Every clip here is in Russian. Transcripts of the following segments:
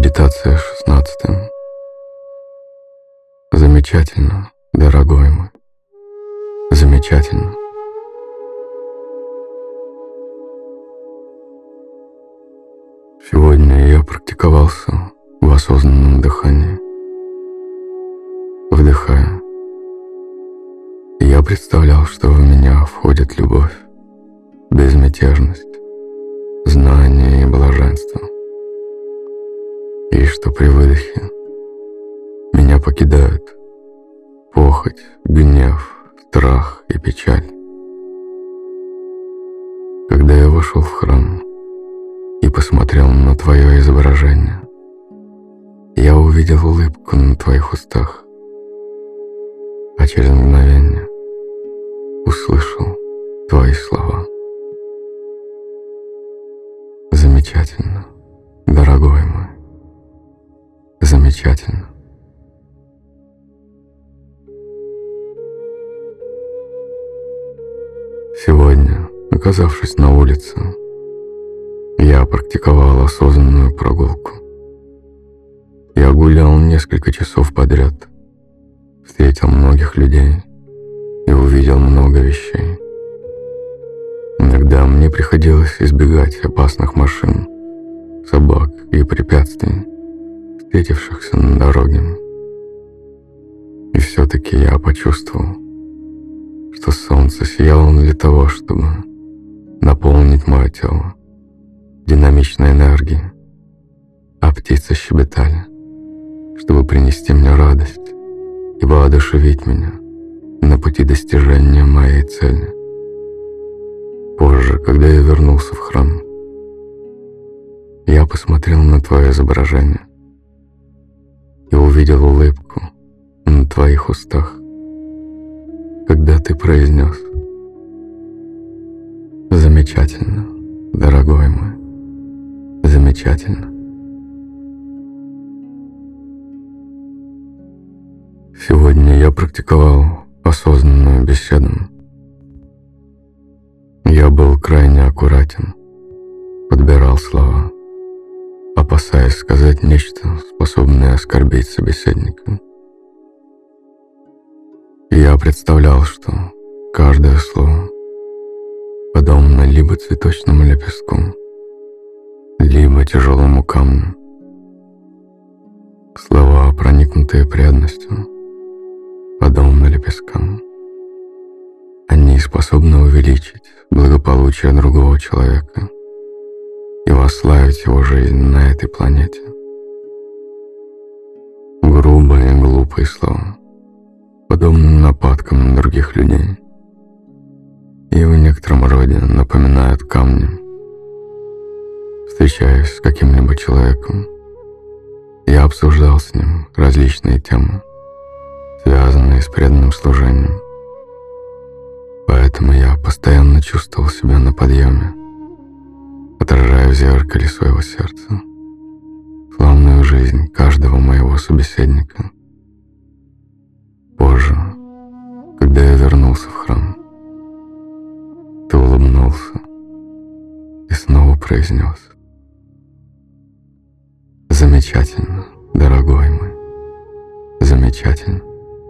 Медитация 16. Замечательно, дорогой мой. Замечательно. Сегодня я практиковался в осознанном дыхании. Вдыхая, я представлял, что в меня входит любовь, безмятежность, знание и блаженство. И что при выдохе меня покидают похоть, гнев, страх и печаль. Когда я вошел в храм и посмотрел на твое изображение, я увидел улыбку на твоих устах, а через мгновение услышал твои слова. Замечательно, дорогой мой. Замечательно. Сегодня, оказавшись на улице, я практиковал осознанную прогулку. Я гулял несколько часов подряд, встретил многих людей и увидел много вещей. Иногда мне приходилось избегать опасных машин, собак и препятствий, встретившихся на дороге. И все-таки я почувствовал, что солнце сияло для того, чтобы наполнить мое тело динамичной энергией, а птицы щебетали, чтобы принести мне радость и воодушевить меня на пути достижения моей цели. Позже, когда я вернулся в храм, я посмотрел на твое изображение и увидел улыбку на твоих устах, когда ты произнес: «Замечательно, дорогой мой, замечательно». Сегодня я практиковал осознанную беседу. Я был крайне аккуратен, подбирал слова, опасаясь сказать нечто, способное оскорбить собеседника. Я представлял, что каждое слово подобно либо цветочному лепестку, либо тяжелому камню. Слова, проникнутые преданностью, подобно лепесткам. Они способны увеличить благополучие другого человека и восславить его жизнь на этой планете. Грубые и глупые слова подобны нападкам на других людей и в некотором роде напоминают камни. Встречаясь с каким-либо человеком, я обсуждал с ним различные темы, связанные с преданным служением. Поэтому я постоянно чувствовал себя на подъеме, отражая в зеркале своего сердца славную жизнь каждого моего собеседника. Позже, когда я вернулся в храм, ты улыбнулся и снова произнес: «Замечательно, дорогой мой, замечательно».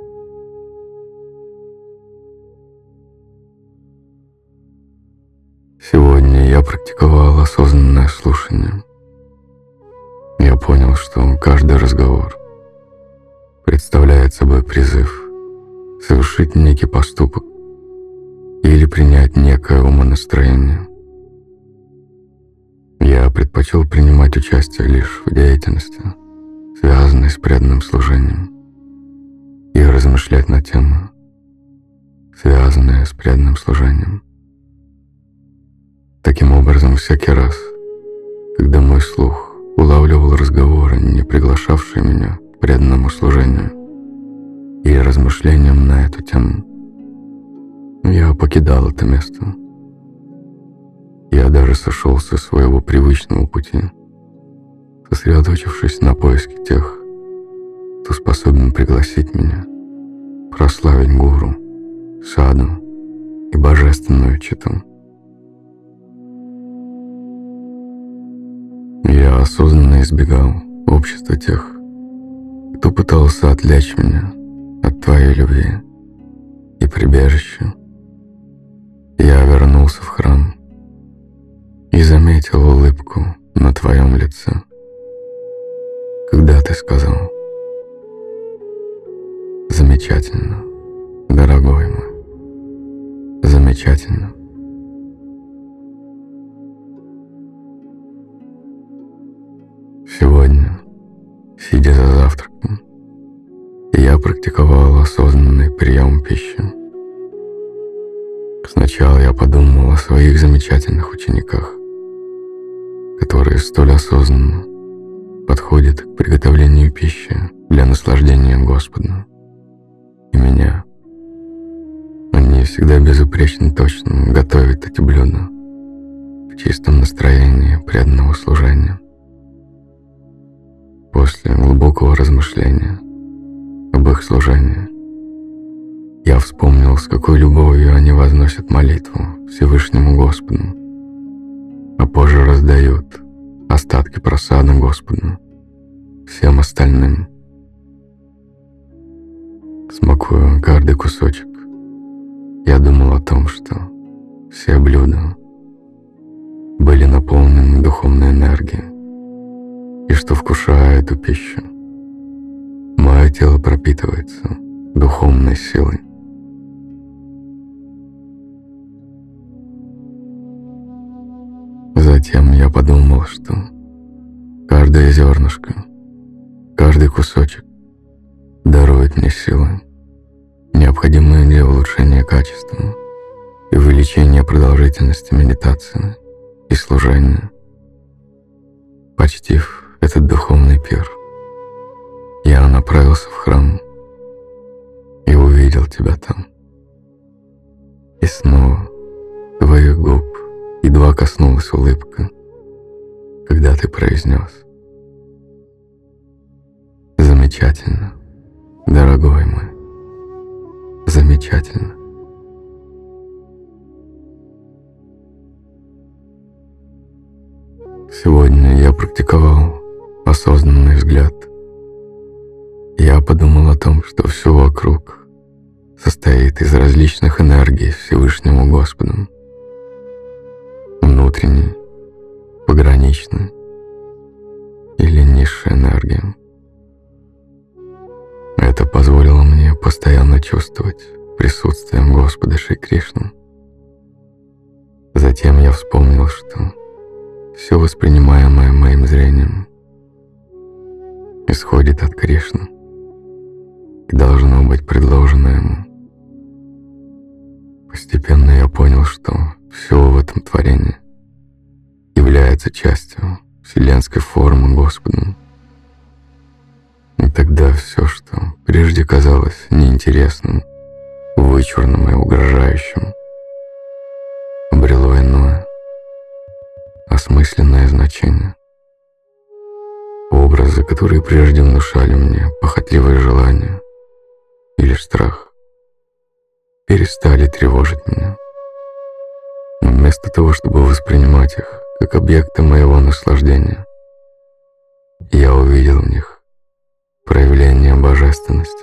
Сегодня я практиковал осознанное слушание. Я понял, что каждый разговор представляет собой призыв совершить некий поступок или принять некое умонастроение. Я предпочел принимать участие лишь в деятельности, связанной с преданным служением, и размышлять на темы, связанные с преданным служением. Таким образом, всякий раз, когда мой слух улавливал разговоры, не приглашавшие меня к преданному служению или размышлениям на эту тему, я покидал это место. Я даже сошел со своего привычного пути, сосредоточившись на поиске тех, кто способен пригласить меня, прославить гуру, саду и божественную читу. Я осознанно избегал общество тех, кто пытался отвлечь меня от твоей любви и прибежища, я вернулся в храм и заметил улыбку на твоем лице, когда ты сказал: «Замечательно, дорогой мой, замечательно». Сегодня, сидя за завтраком, я практиковал осознанный прием пищи. Сначала я подумал о своих замечательных учениках, которые столь осознанно подходят к приготовлению пищи для наслаждения Господа. И меня. Они всегда безупречно точно готовят эти блюда в чистом настроении преданного служения. После глубокого размышления об их служении я вспомнил, с какой любовью они возносят молитву Всевышнему Господу, а позже раздают остатки просада Господу всем остальным. Смакуя каждый кусочек, я думал о том, что все блюда были наполнены духовной энергией, и что, вкушая эту пищу, мое тело пропитывается духовной силой. Затем я подумал, что каждое зернышко, каждый кусочек дарует мне силы, необходимые для улучшения качества и увеличения продолжительности медитации и служения. Почтив этот духовный пир, я направился в храм и увидел тебя там. И снова твоих губ едва коснулась улыбка, когда ты произнес: «Замечательно, дорогой мой, замечательно». Сегодня я практиковал осознанный взгляд. Я подумал о том, что все вокруг состоит из различных энергий Всевышнему Господу. Внутренней, пограничной или низшей энергии. Это позволило мне постоянно чувствовать присутствие Господа Шри Кришны. Затем я вспомнил, что все воспринимаемое моим зрением исходит от Кришны и должно быть предложено ему. Постепенно я понял, что все в этом творении является частью вселенской формы Господа. И тогда все, что прежде казалось неинтересным, вычурным и угрожающим, обрело иное, осмысленное значение. Образы, которые прежде внушали мне похотливые желания или страх, перестали тревожить меня. Но вместо того, чтобы воспринимать их как объекты моего наслаждения, я увидел в них проявление божественности.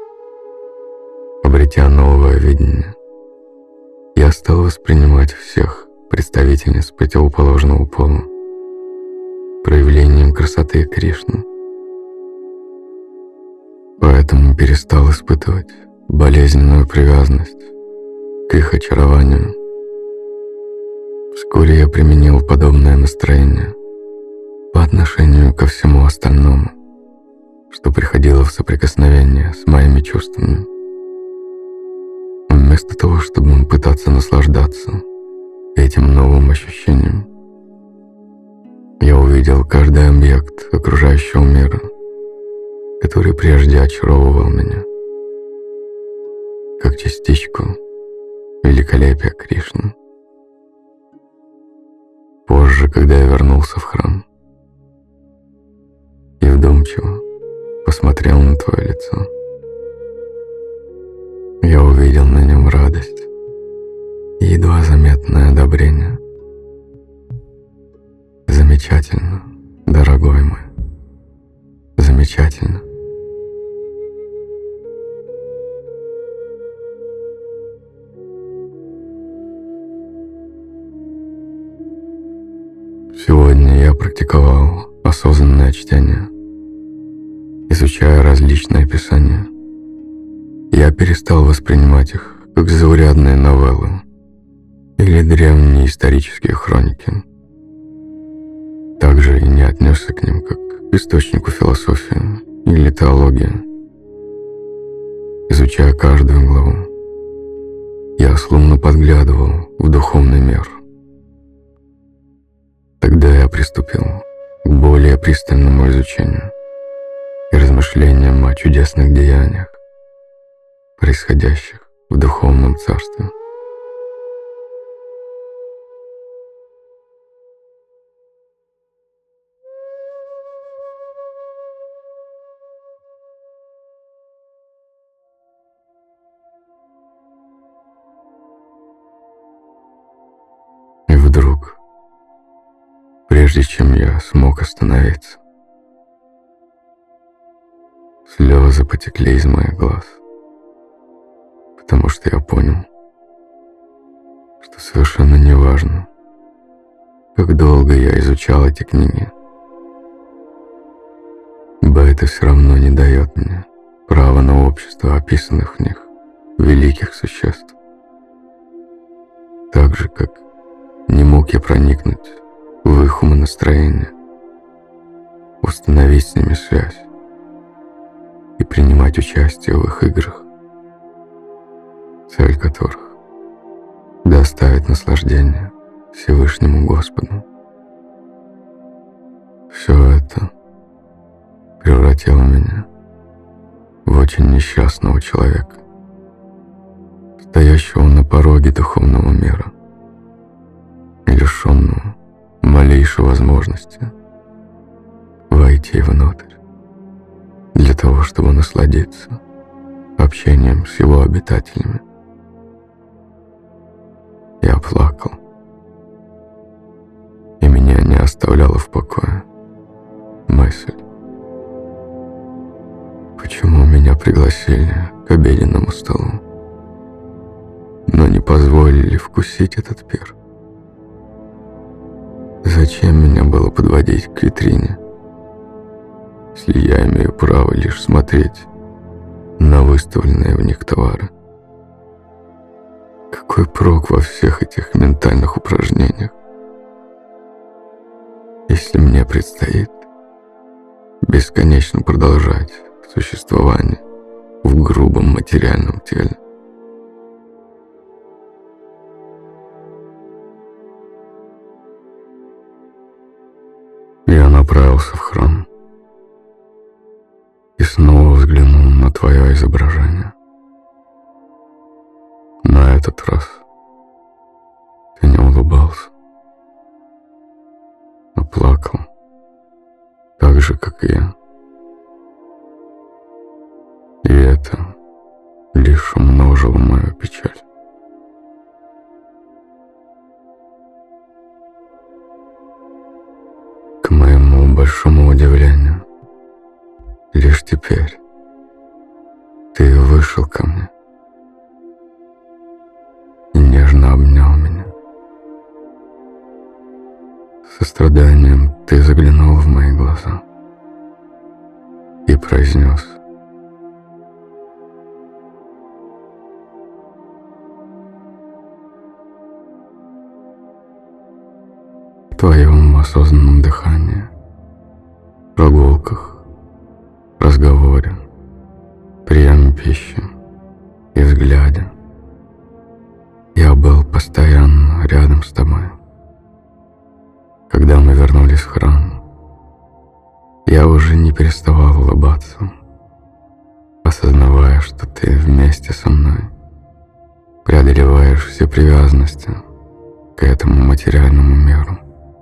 Обретя новое видение, я стал воспринимать всех представительниц противоположного пола проявлением красоты Кришны. Поэтому перестал испытывать болезненную привязанность к их очарованию. Вскоре я применил подобное настроение по отношению ко всему остальному, что приходило в соприкосновение с моими чувствами. Вместо того, чтобы пытаться наслаждаться этим новым ощущением, я увидел каждый объект окружающего мира, который прежде очаровывал меня, как частичку великолепия Кришны. Позже, когда я вернулся в храм и вдумчиво посмотрел на твое лицо, я увидел на нем радость и едва заметное одобрение. Замечательно, дорогой мой, замечательно. Сегодня я практиковал осознанное чтение, изучая различные описания. Я перестал воспринимать их как заурядные новеллы или древние исторические хроники. Также и не отнесся к ним как к источнику философии или теологии. Изучая каждую главу, я словно подглядывал в духовный мир. Тогда я приступил к более пристальному изучению и размышлениям о чудесных деяниях, происходящих в духовном царстве. И вдруг, прежде чем я смог остановиться, слезы потекли из моих глаз, потому что я понял, что совершенно неважно, как долго я изучал эти книги, ибо это все равно не дает мне права на общество описанных в них великих существ. Так же, как не мог я проникнуть в их умонастроение, установить с ними связь и принимать участие в их играх, цель которых — доставить наслаждение Всевышнему Господу. Все это превратило меня в очень несчастного человека, стоящего на пороге духовного мира и лишенного малейшей возможности войти внутрь для того, чтобы насладиться общением с его обитателями. Я плакал, и меня не оставляла в покое мысль: почему меня пригласили к обеденному столу, но не позволили вкусить этот пир? Зачем меня было подводить к витрине, если я имею право лишь смотреть на выставленные в них товары? Какой прок во всех этих ментальных упражнениях, если мне предстоит бесконечно продолжать существование в грубом материальном теле? Я направился в храм и снова взглянул на твое изображение. На этот раз ты не улыбался, а плакал, так же, как и я. И это лишь умножило мою печаль. К моему большому удивлению, лишь теперь ты вышел ко мне и нежно обнял меня. С состраданием ты заглянул в мои глаза и произнес: в твоем осознанном дыхании, прогулках, разговоре, приеме пищи и взгляде я был постоянно рядом с тобой. Когда мы вернулись в храм, я уже не переставал улыбаться, осознавая, что ты вместе со мной преодолеваешь все привязанности к этому материальному миру.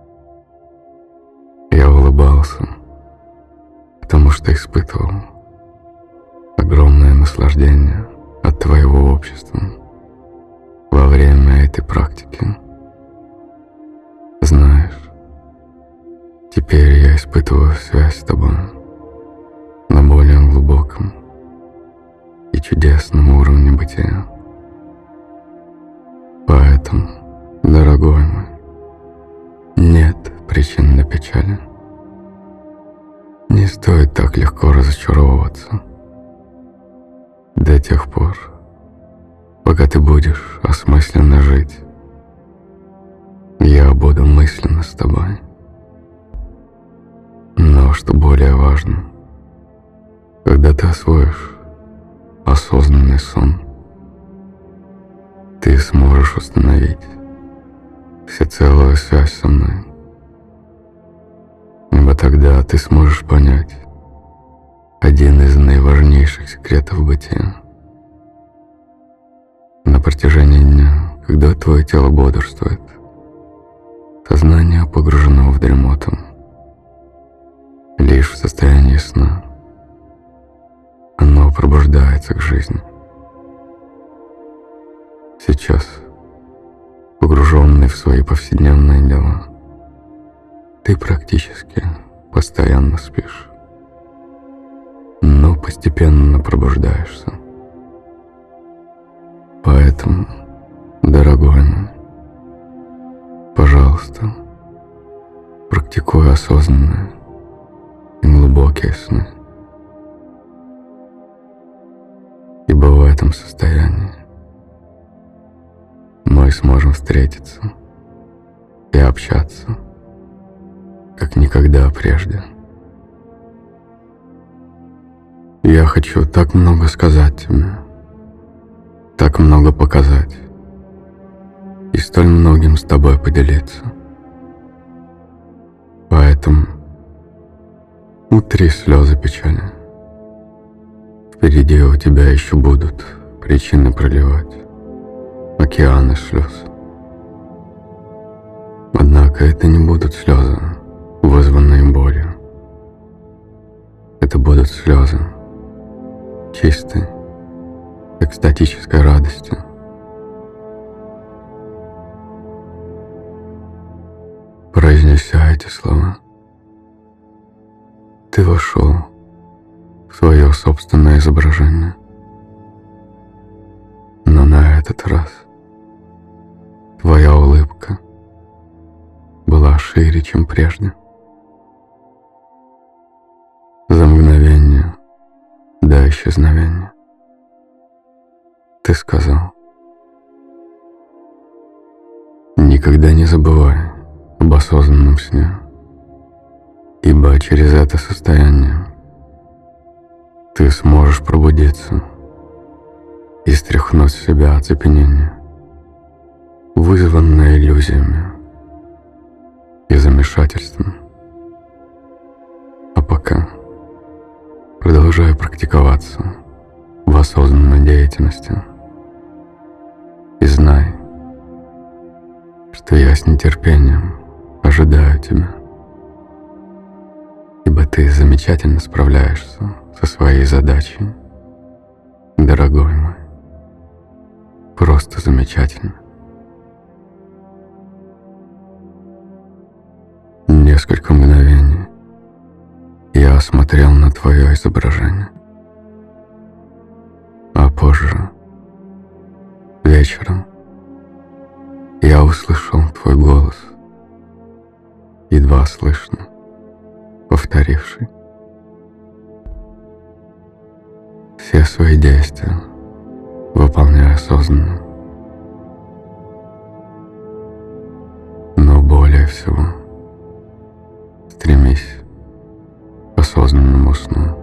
Я улыбался, потому что испытывал огромное наслаждение от твоего общества во время этой практики. Знаешь, теперь я испытываю связь с тобой более глубоком и чудесном уровне бытия. Поэтому, дорогой мой, нет причин для печали. Не стоит так легко разочаровываться. До тех пор, пока ты будешь осмысленно жить, я буду мысленно с тобой. Но что более важно, когда ты освоишь осознанный сон, ты сможешь установить всецелую связь со мной. Ибо тогда ты сможешь понять один из наиважнейших секретов бытия. На протяжении дня, когда твое тело бодрствует, сознание погружено в дремоту. Лишь в состоянии сна оно пробуждается к жизни. Сейчас, погруженный в свои повседневные дела, ты практически постоянно спишь, но постепенно пробуждаешься. Поэтому, дорогой мой, пожалуйста, практикуй осознанные и глубокие сны. Ибо в этом состоянии мы сможем встретиться и общаться, как никогда прежде. Я хочу так много сказать тебе, так много показать и столь многим с тобой поделиться. Поэтому утри слезы печали. Впереди у тебя еще будут причины проливать океаны слез. Однако это не будут слезы, вызванные болью. Это будут слезы чистой, экстатической радости. Произнеся эти слова, ты вошел в свое собственное изображение. Но на этот раз твоя улыбка была шире, чем прежде. За мгновение до исчезновения ты сказал: никогда не забывай об осознанном сне, ибо через это состояние ты сможешь пробудиться и стряхнуть с себя оцепенение, вызванное иллюзиями и замешательством. А пока продолжай практиковаться в осознанной деятельности и знай, что я с нетерпением ожидаю тебя, ибо ты замечательно справляешься со своей задачей, дорогой мой, просто замечательно. Несколько мгновений я смотрел на твое изображение, а позже, вечером, я услышал твой голос, едва слышно повторивший: все свои действия выполняй осознанно, но более всего стремись к осознанному сну.